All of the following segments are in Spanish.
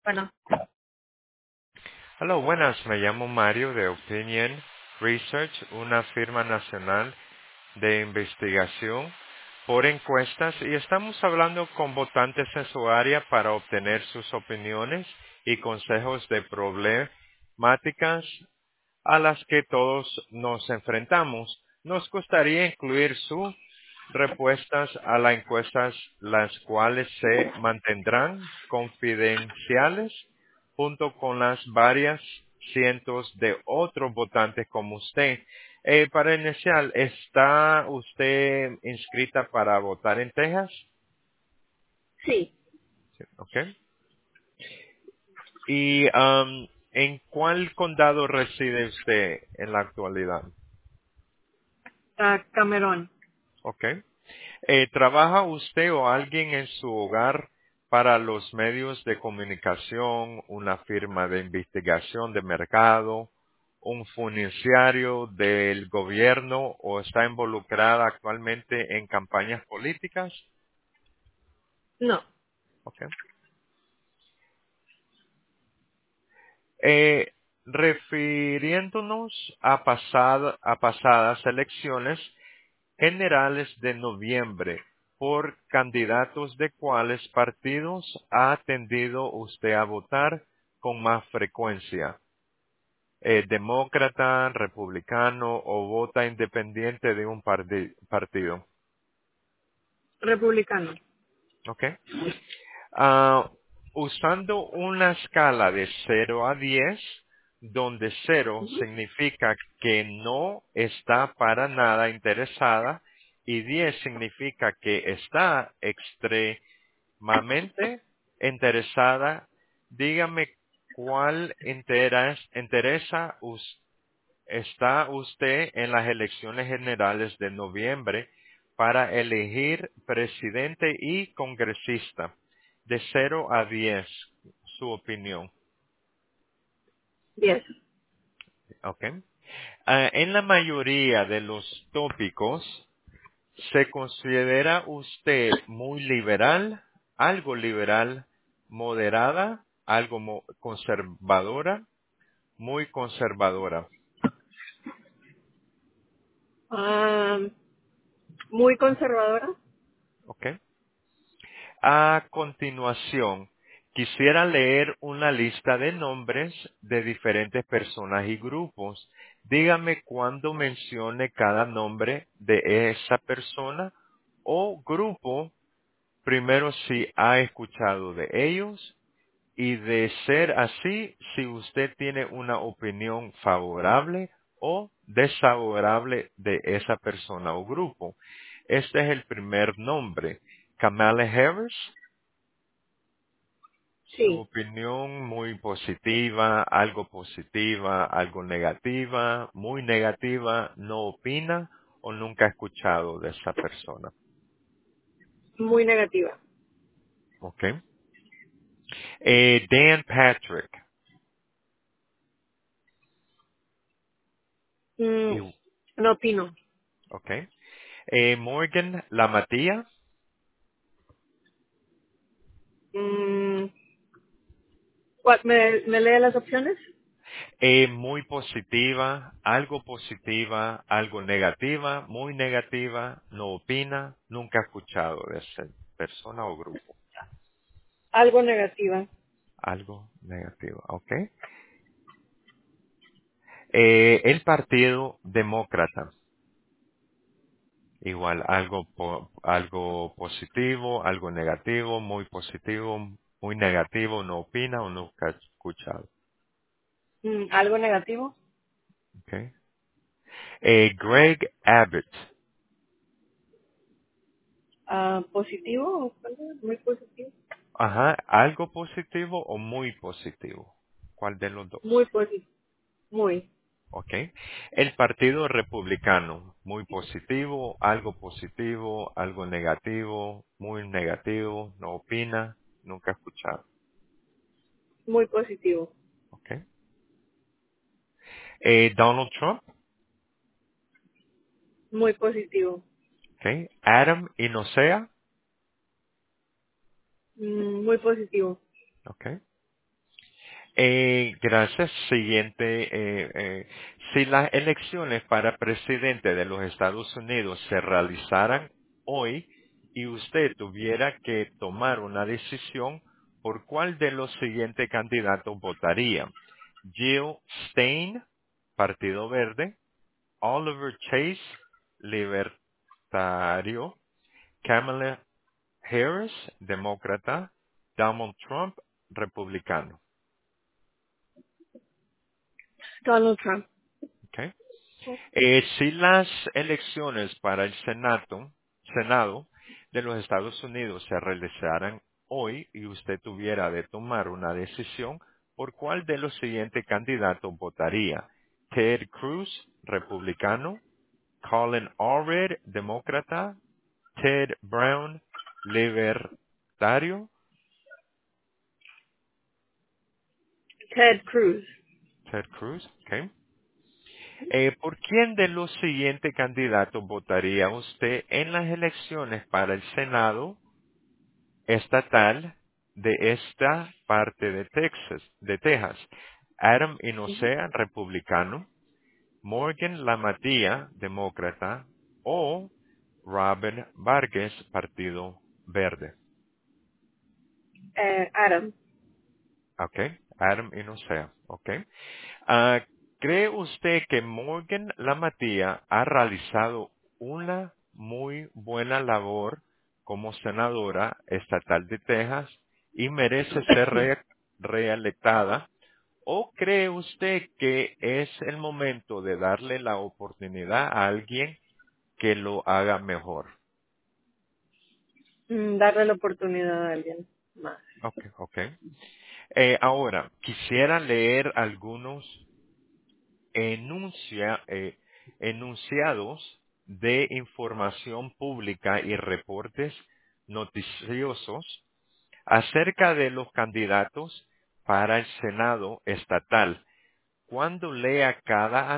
Bueno, Hola, buenas. Me llamo Mario de Opinion Research, una firma nacional de investigación por encuestas y estamos hablando con votantes en su área para obtener sus opiniones y consejos de problemáticas a las que todos nos enfrentamos. Nos gustaría incluir sus respuestas a las encuestas, las cuales se mantendrán confidenciales junto con las varias cientos de otros votantes como usted. Para iniciar, ¿está usted inscrita para votar en Texas? sí, Sí, ok. ¿Y en cuál condado reside usted en la actualidad? Cameron. Ok. ¿Trabaja usted o alguien en su hogar para los medios de comunicación, una firma de investigación de mercado, un funcionario del gobierno o está involucrada actualmente en campañas políticas? No, Ok. Eh, Refiriéndonos a pasadas elecciones, generales de noviembre por candidatos de cuáles partidos ha tendido usted a votar con más frecuencia. Demócrata, republicano o vota independiente de un partido. republicano. ¿Ok? Ah, Usando una escala de 0 a 10, donde 0 Ujú. significa que no está para nada interesada y 10 significa que está extremadamente interesada, dígame cuál está usted en las elecciones generales de noviembre para elegir presidente y congresista. De 0 a 10, su opinión. 10. ¿Ok? En la mayoría de los tópicos, ¿se considera usted muy liberal, moderada, algo conservadora, muy conservadora? Ah, muy conservadora. ¿Ok? A continuación, quisiera leer una lista de nombres de diferentes personas y grupos. Dígame cuándo mencione cada nombre de esa persona o grupo, primero si ha escuchado de ellos y de ser así, si usted tiene una opinión favorable o desfavorable de esa persona o grupo. Este es el primer nombre. Kamala Harris. Su Sí, opinión muy positiva, algo negativa, muy negativa, no opina o nunca ha escuchado de esa persona. muy negativa. ¿Ok? Dan Patrick. Mm, y- no opino. ¿Ok? Morgan Lamatía. Mm, ¿Me lee las opciones? Muy positiva, algo negativa, muy negativa, no opina, nunca ha escuchado de esa persona o grupo. Algo negativa. Algo negativo. ¿Ok? El Partido Demócrata, igual algo positivo, algo negativo, muy negativo, no opina o nunca ha escuchado. Algo negativo. Okay. Greg Abbott, Positivo. Muy positivo. ajá, algo positivo o muy positivo. ¿Cuál de los Muy dos? positivo. Muy. Ok. El Partido Republicano, muy positivo, algo negativo, muy negativo, no opina, nunca ha escuchado. Muy positivo. Ok. Donald Trump, Muy positivo. ok. Adam Inocea, Muy positivo. ok. Gracias. Siguiente. Si las elecciones para presidente de los Estados Unidos se realizaran hoy y usted tuviera que tomar una decisión, ¿por cuál de los siguientes candidatos votaría? Jill Stein, Partido Verde; Oliver Chase, Libertario; Kamala Harris, Demócrata; Donald Trump, Republicano. Donald Trump. ¿Ok? Si las elecciones para el Senado de los Estados Unidos se realizaran hoy y usted tuviera de tomar una decisión, ¿por cuál de los siguientes candidatos votaría? Ted Cruz, republicano; Colin Allred, demócrata; Ted Brown, libertario. Ted Cruz. Ted Cruz, ¿ok? ¿Por quién de los siguientes candidatos votaría usted en las elecciones para el Senado estatal de esta parte de Texas? Adam Inocea, republicano; Morgan Lamatía, demócrata; o Robin Vargas, Partido Verde. Adam. Ok, Adam Inocea, ok. Ah, ¿Cree usted que Morgan Lamatía ha realizado una muy buena labor como senadora estatal de Texas y merece ser reelectada? ¿O cree usted que es el momento de darle la oportunidad a alguien que lo haga mejor? Darle la oportunidad a alguien más. Ok, ok. Ahora, quisiera leer algunos enunciados de información pública y reportes noticiosos acerca de los candidatos para el Senado estatal. Cuando lea cada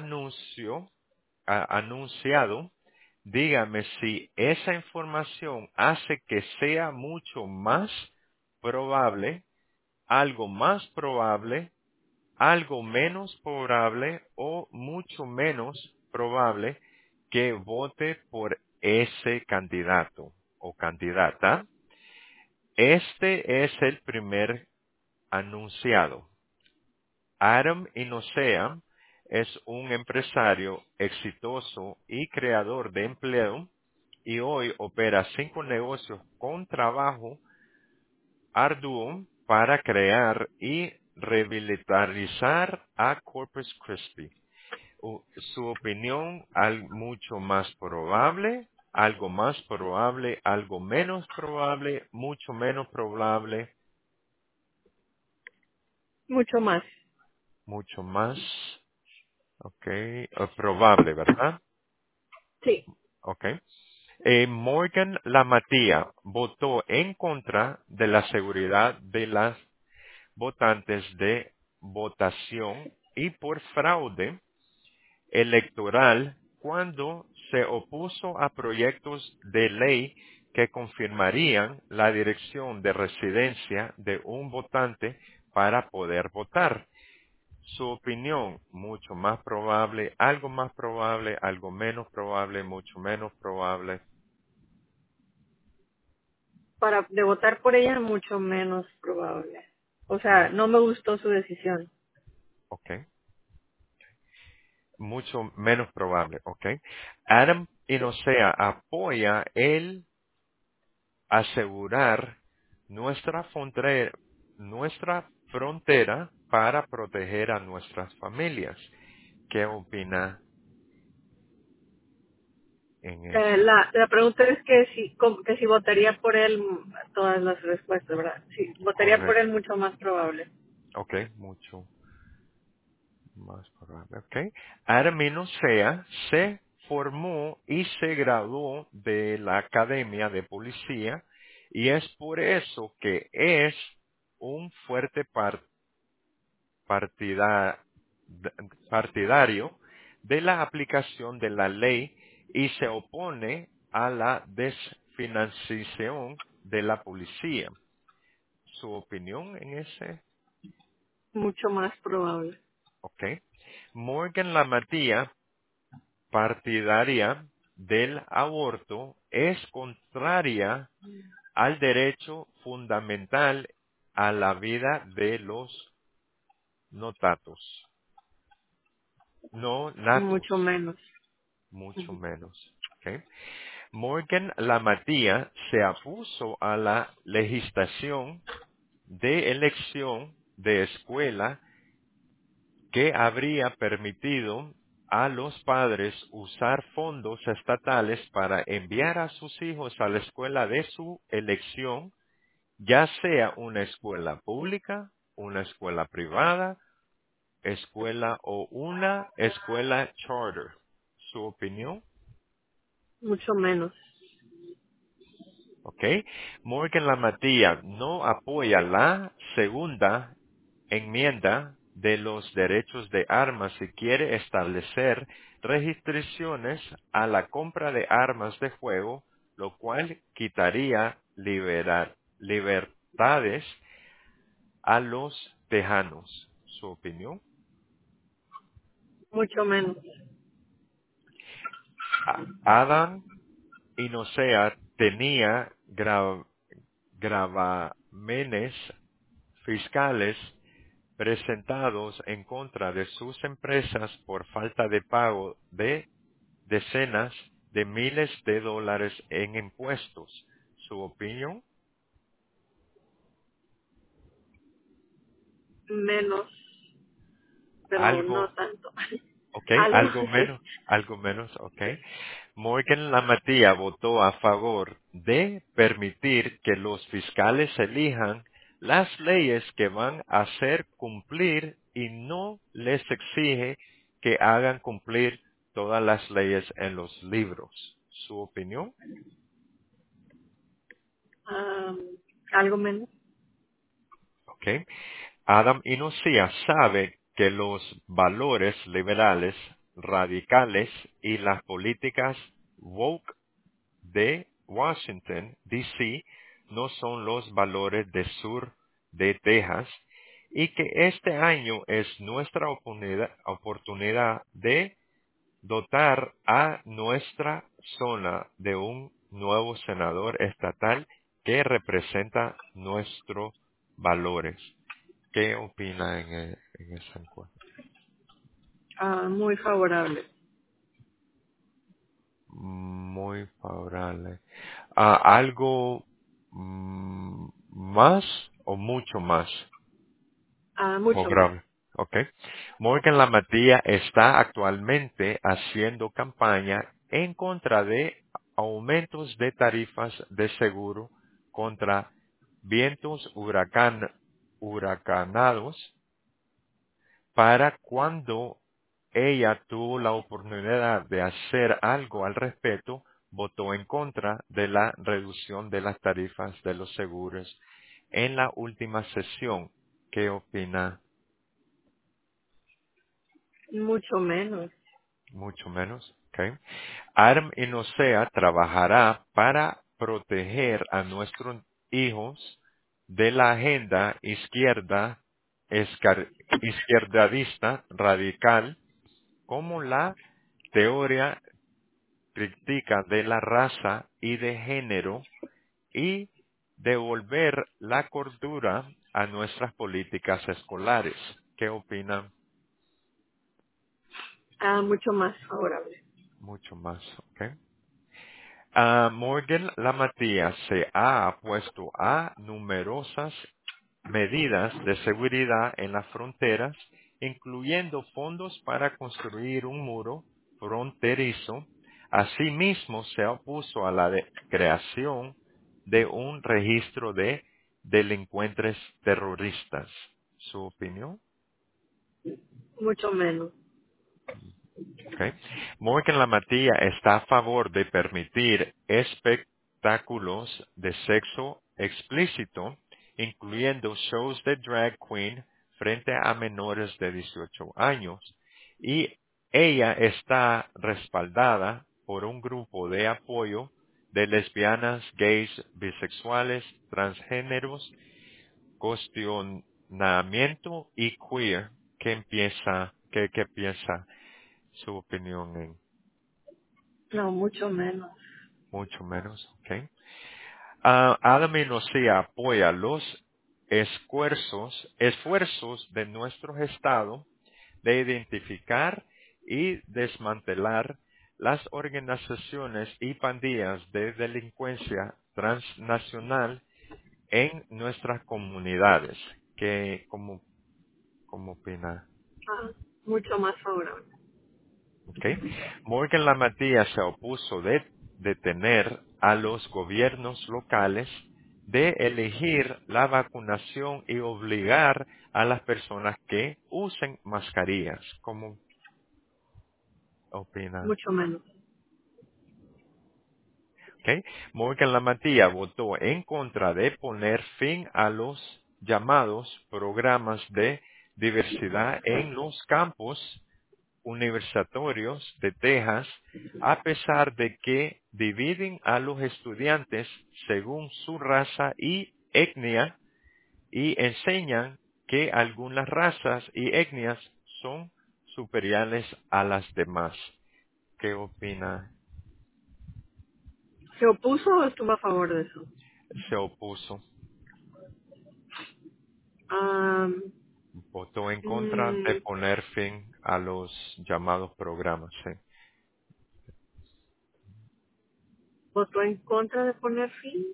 anunciado, dígame si esa información hace que sea mucho más probable, algo más probable, algo menos probable o mucho menos probable que vote por ese candidato o candidata. Este es el primer anunciado. Adam Inocea es un empresario exitoso y creador de empleo y hoy opera 5 negocios con trabajo arduo para crear y revitalizar a Corpus Christi. Su opinión, mucho más probable, algo más probable, algo menos probable, mucho menos probable, Mucho más. mucho más, ok, probable, ¿verdad? Sí. Ok. Morgan Lamatía votó en contra de la seguridad de las votantes de votación y por fraude electoral cuando se opuso a proyectos de ley que confirmarían la dirección de residencia de un votante para poder votar. Su opinión, mucho más probable, algo menos probable, mucho menos probable. De votar por ella, mucho menos probable. O sea, Mu- no me gustó su decisión. Ok. Mucho menos probable, ok. Adam Inocea apoya el asegurar nuestra frontera para proteger a nuestras familias. ¿Qué opina en eso? La pregunta es que si votaría por él, todas las respuestas, ¿verdad? Sí, votaría por Correcto. él mucho más probable. Ok, mucho más probable. Ok. Adam Inocea se formó y se graduó de la Academia de Policía y es por eso que es un fuerte partida- partidario de la aplicación de la ley y se opone a la desfinanciación de la policía. ¿Su opinión en ese? Mucho más probable. ¿Ok? Morgan Lamatía, partidaria del aborto, es contraria al derecho fundamental a la vida de los notatos, no natos, Mucho menos. mucho Ujú. menos. ¿Ok? Morgan Lamatía se opuso a la legislación de elección de escuela que habría permitido a los padres usar fondos estatales para enviar a sus hijos a la escuela de su elección, ya sea una escuela pública, una escuela privada, escuela o una escuela charter. ¿Su opinión? Mucho menos. ¿Ok? Morgan Lamatía no apoya la segunda enmienda de los derechos de armas y quiere establecer restricciones a la compra de armas de fuego, lo cual quitaría libertades a los tejanos. ¿Su opinión? Mucho menos. Adam y Nosea tenía gravámenes fiscales presentados en contra de sus empresas por falta de pago de decenas de miles de dólares en impuestos. ¿Su opinión? Menos, pero no Algo, tanto. ok, Algo, sí. algo menos, ok. Morgan Lamatía votó a favor de permitir que los fiscales elijan las leyes que van a hacer cumplir y no les exige que hagan cumplir todas las leyes en los libros. ¿Su opinión? Am, algo menos. Ok. Adam Inocía sabe que los valores liberales, radicales y las políticas woke de Washington, D.C., no son los valores del sur de Texas y que este año es nuestra oportunidad de dotar a nuestra zona de un nuevo senador estatal que representa nuestros valores. ¿Qué opina en esa encuesta? Muy favorable. Muy favorable. ¿Algo más o mucho más Mucho más. favorable? Ok. Morgan Lamatía está actualmente haciendo campaña en contra de aumentos de tarifas de seguro contra vientos huracanados para cuando ella tuvo la oportunidad de hacer algo al respecto, votó en contra de la reducción de las tarifas de los seguros en la última sesión. ¿Qué opina? Mucho menos. Mucho menos. Okay. Adam Inocea trabajará para proteger a nuestros hijos de la agenda izquierdista radical como la teoría crítica de la raza y de género y devolver la cordura a nuestras políticas escolares. ¿Qué opinan? Mucho más favorable. Mucho más, ¿ok? Morgan Lamatía se ha opuesto a numerosas medidas de seguridad en las fronteras, incluyendo fondos para construir un muro fronterizo. Asimismo, se opuso a la creación de un registro de delincuentes terroristas. ¿Su opinión? Mucho menos. Okay. Morgan Lamatía está a favor de permitir espectáculos de sexo explícito, incluyendo shows de drag queen frente a menores de 18 años, y ella está respaldada por un grupo de apoyo de lesbianas, gays, bisexuales, transgéneros, y queer, ¿qué piensa su opinión en No, mucho menos. mucho menos? ¿Ok? Adam y Nosea apoya los esfuerzos de nuestro Estado de identificar y desmantelar las organizaciones y pandillas de delincuencia transnacional en nuestras comunidades. ¿Cómo opina? Ah, mucho más favorable. ¿Ok? Morgan Lamatía se opuso de detener a los gobiernos locales de elegir la vacunación y obligar a las personas que usen mascarillas. ¿Cómo opina? Mucho menos. ¿Ok? Morgan Lamatía votó en contra de poner fin a los llamados programas de diversidad en los campos universitarios de Texas, a pesar de que dividen a los estudiantes según su raza y etnia y enseñan que algunas razas y etnias son superiores a las demás. ¿Qué opina? ¿Se opuso o estuvo a favor de eso? Se opuso, Ah, votó en contra de mm, poner fin a los llamados programas. Sí. ¿Votó en contra de poner fin?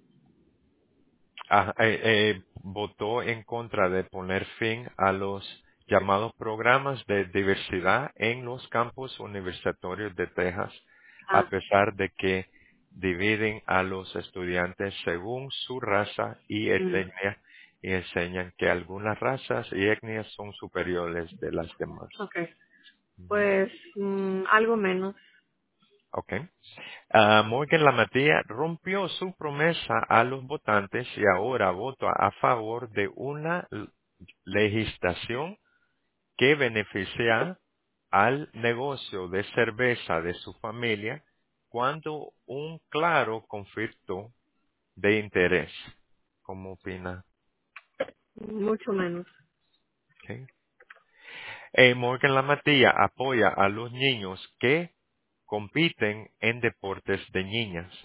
Votó en contra de poner fin a los llamados programas de diversidad en los campus universitarios de Texas, a Ah, pesar de que dividen a los estudiantes según su raza y mm, etnia y enseñan que algunas razas y etnias son superiores de las demás. ok. Ujú. Pues algo menos. Ok. Morgan Lamatía rompió su promesa a los votantes y ahora vota a favor de una legislación que beneficia al negocio de cerveza de su familia cuando un claro conflicto de interés. ¿Cómo opina? Mucho menos. Okay. Morgan Lamatía apoya a los niños que compiten en deportes de niñas.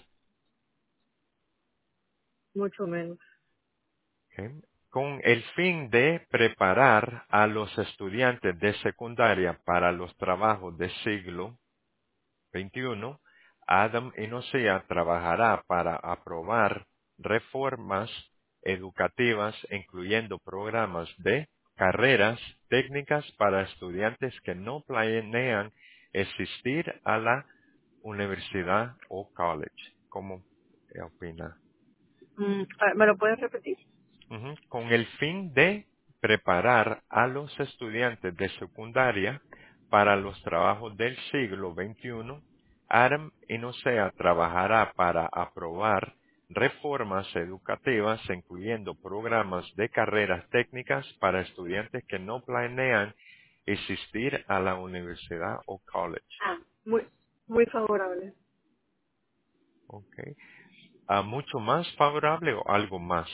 Mucho menos. ¿Ok? Con el fin de preparar a los estudiantes de secundaria para los trabajos del siglo XXI, Adam Inocea trabajará para aprobar reformas educativas, incluyendo programas de carreras técnicas para estudiantes que no planean asistir a la universidad o college. ¿Cómo opina? ¿Me lo puedes repetir? Ujú. Con el fin de preparar a los estudiantes de secundaria para los trabajos del siglo XXI, Adam Inocea trabajará para aprobar reformas educativas, incluyendo programas de carreras técnicas para estudiantes que no planean asistir a la universidad o college. Ah, muy favorable. Okay. ¿Mucho más favorable o algo más?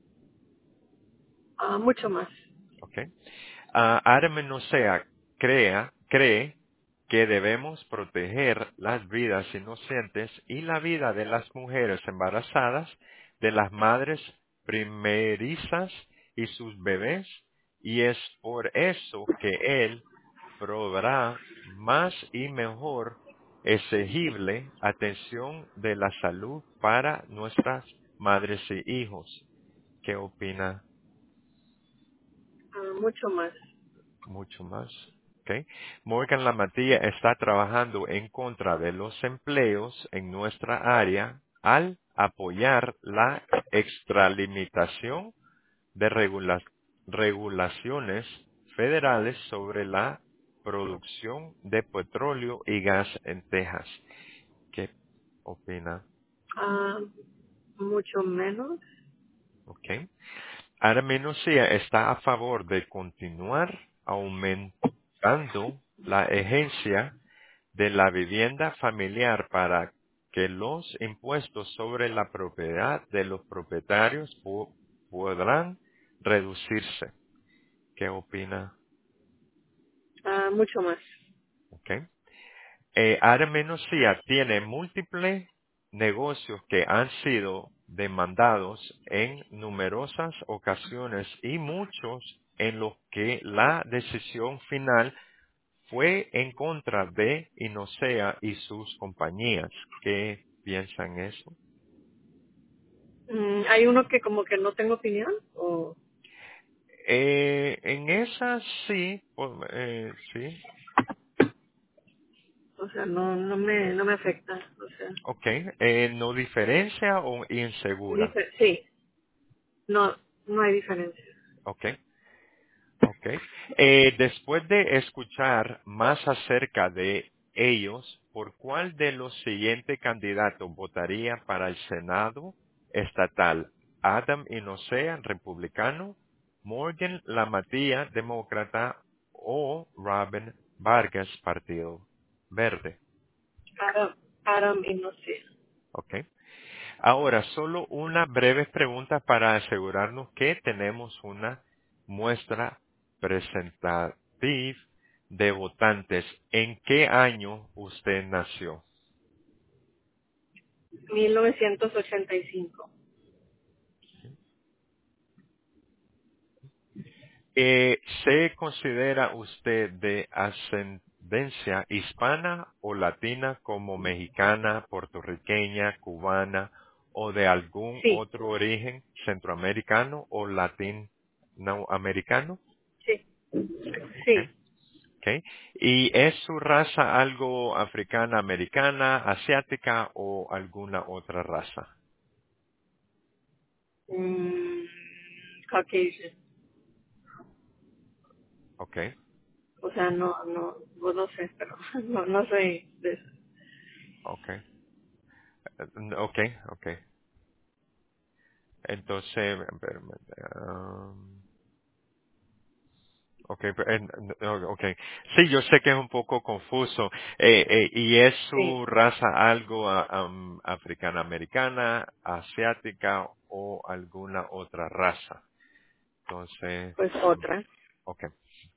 Ah, mucho más. Okay. Adam Nosea cree que debemos proteger las vidas inocentes y la vida de las mujeres embarazadas, de las madres primerizas y sus bebés, y es por eso que él proveerá más y mejor exigible atención de la salud para nuestras madres y hijos. ¿Qué opina? Mucho más. Mucho más. ¿Ok? Morgan Lamatía está trabajando en contra de los empleos en nuestra área al apoyar la extralimitación de regulaciones federales sobre la producción de petróleo y gas en Texas. ¿Qué opina? Ah, mucho menos. ¿Ok? Ara Menosía está a favor de continuar aumentando la agencia de la vivienda familiar para que los impuestos sobre la propiedad de los propietarios podrán reducirse. ¿Qué opina? Mucho más. Ok. Adam Menosía tiene múltiples negocios que han sido demandados en numerosas ocasiones y muchos en los que la decisión final fue en contra de Inosea y sus compañías. ¿Qué piensan eso? Hay uno que como que no tengo opinión, En esas sí, sí, o sea, no me afecta, o sea, ok. ¿No diferencia o insegura? sí, no, no hay diferencia. Ok. Ok. Después de escuchar más acerca de ellos, ¿por cuál de los siguientes candidatos votaría para el Senado estatal? Adam Inocea, republicano, Morgan Lamatía, demócrata, o Robin Vargas, Partido Verde. Adam y no sé. Ok. Ahora, solo una breve pregunta para asegurarnos que tenemos una muestra presentativa de votantes. ¿En qué año usted nació? 1985. ¿Se considera usted de ascendencia hispana o latina como mexicana, puertorriqueña, cubana o de algún Sí, otro origen centroamericano o latinoamericano? sí, Okay, sí. okay. ¿Y es su raza algo africana, americana, asiática o alguna otra raza? Mm, Caucasian. Okay, O sea, pues no sé, pero no soy de eso. okay, okay, okay. Entonces, espérame, okay, okay. Sí, yo sé que es un poco confuso. ¿Y es Sí, su raza algo africana, americana, asiática o alguna otra raza? Entonces, pues otra. okay.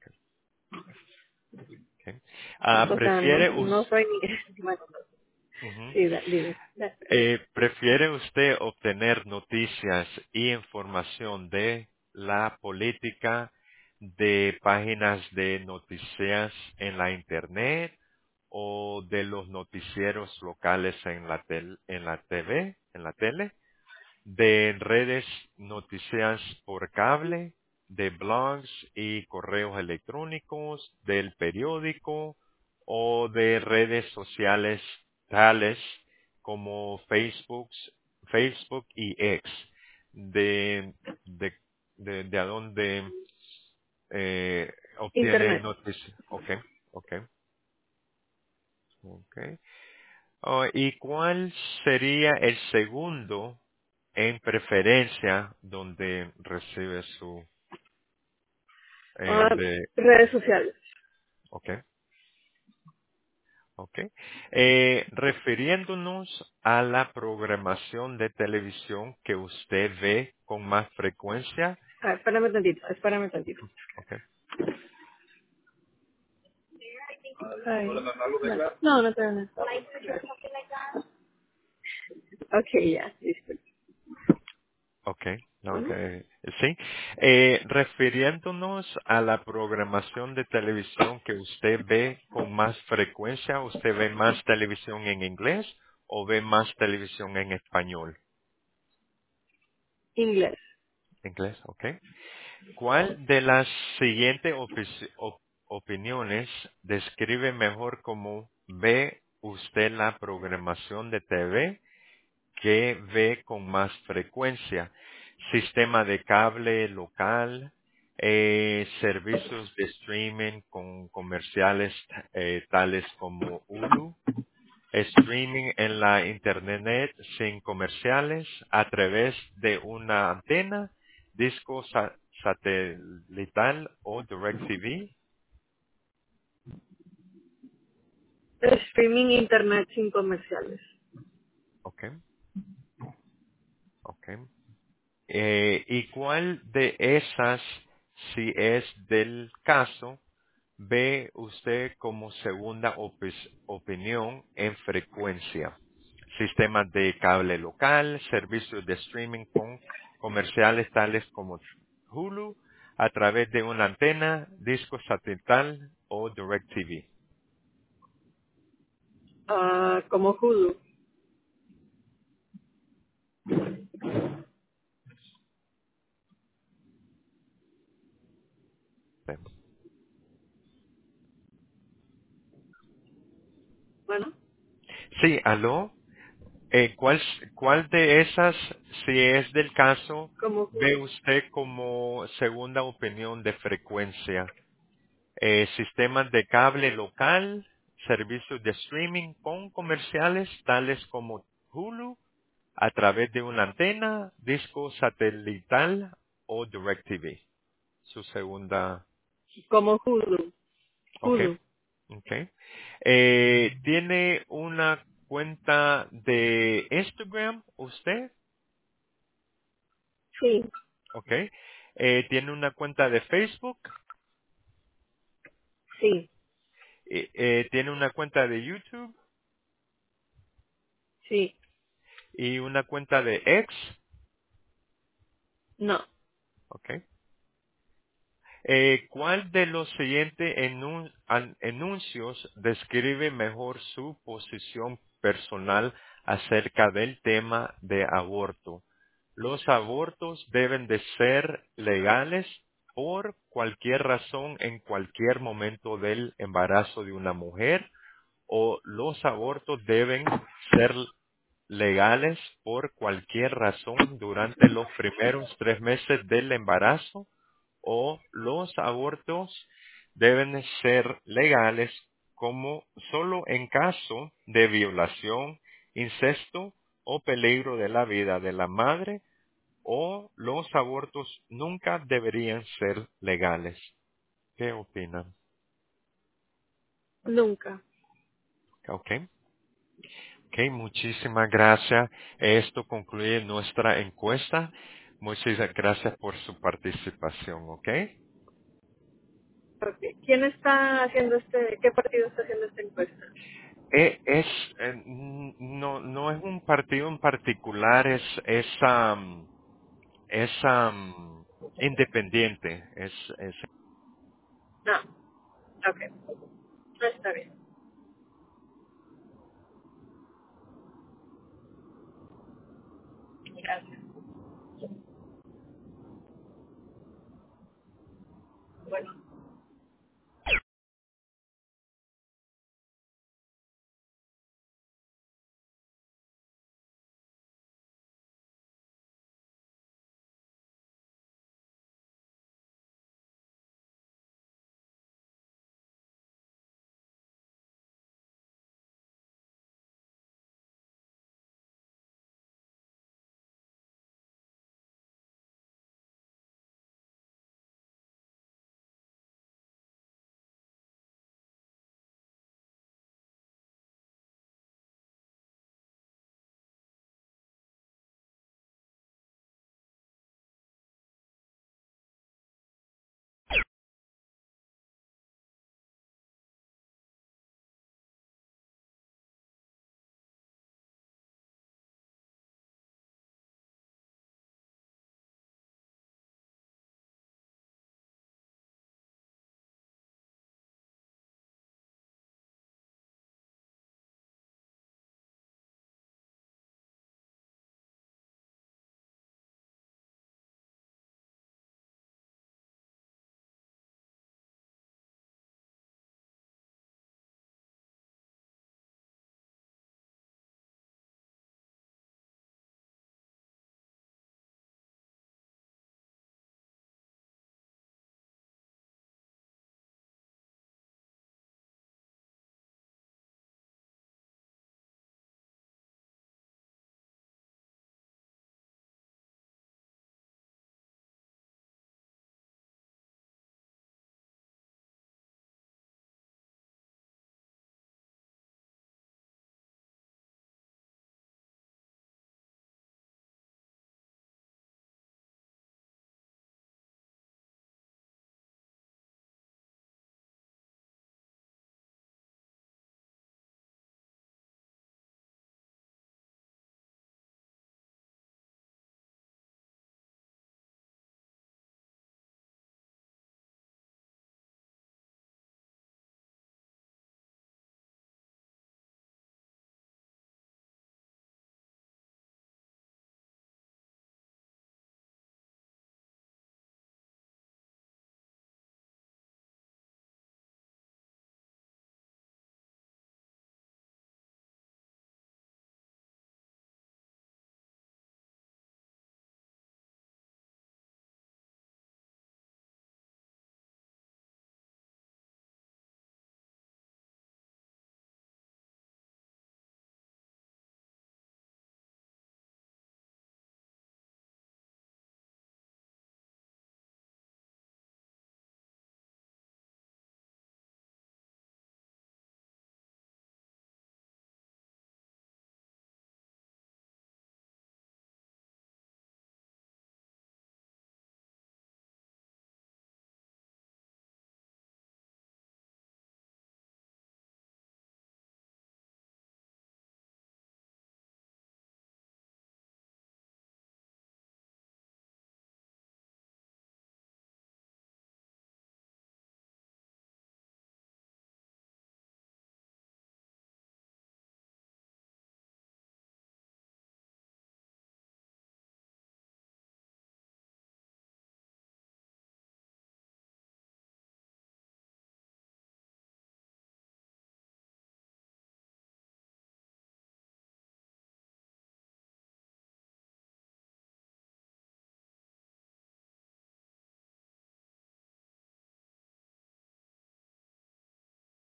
Okay. O sea, ¿Prefiere, no soy ni... Bueno, ujú. sí, dime. ¿Prefiere usted obtener noticias y información de la política de páginas de noticias en la internet o de los noticieros locales en en la TV, en la tele? ¿De redes noticias por cable, de blogs y correos electrónicos, del periódico o de redes sociales tales como Facebook y X? ¿De, de, de a dónde obtiene Internet. noticias? Ok, ok, ok. Oh, ¿y cuál sería el segundo en preferencia donde recibe su Ah, de redes sociales. okay, okay. Refiriéndonos a la programación de televisión que usted ve con más frecuencia, Espérame tantito. okay, Ay, no te van. Ok, ya, listo. okay, Bueno, okay, sí. Refiriéndonos a la programación de televisión que usted ve con más frecuencia, ¿usted ve más televisión en inglés o ve más televisión en español? inglés. Inglés, okay. ¿Cuál de las siguientes opiniones describe mejor cómo ve usted la programación de TV que ve con más frecuencia? Sistema de cable local, servicios de streaming con comerciales tales como Hulu, streaming en la internet sin comerciales a través de una antena, disco satelital o DirecTV. Streaming internet sin comerciales. Okay, okay. ¿Y cuál de esas si es del caso, ve usted como segunda opinión en frecuencia. Sistemas de cable local, servicios de streaming con comerciales tales como Hulu, a través de una antena, disco satelital o DirecTV. Como Hulu. Bueno, Sí, aló. ¿Cuál, cuál de esas, si es del caso, como ve Hulu. usted como segunda opinión de frecuencia? Sistemas de cable local, servicios de streaming con comerciales tales como Hulu, a través de una antena, disco satelital o DirecTV. Su segunda, Como Hulu. ok, Hulu. ok. ¿Tiene una cuenta de Instagram usted? Sí, Ok. ¿Tiene una cuenta de Facebook? sí, ¿Tiene una cuenta de YouTube? sí. ¿Y una cuenta de X? No, Ok. ¿Cuál de los siguientes enuncios describe mejor su posición personal acerca del tema de aborto? Los abortos deben de ser legales por cualquier razón en cualquier momento del embarazo de una mujer, o los abortos deben ser legales por cualquier razón durante los primeros 3 meses del embarazo, o los abortos deben ser legales como solo en caso de violación, incesto o peligro de la vida de la madre, o los abortos nunca deberían ser legales. ¿Qué opinan? nunca. Ok. Ok, muchísimas gracias. Esto concluye nuestra encuesta. Muchas gracias por su participación, ¿ok? Okay. ¿Quién está haciendo qué partido está haciendo esta encuesta? Es, no es un partido en particular, es independiente. Es No, ok. No está bien. Gracias.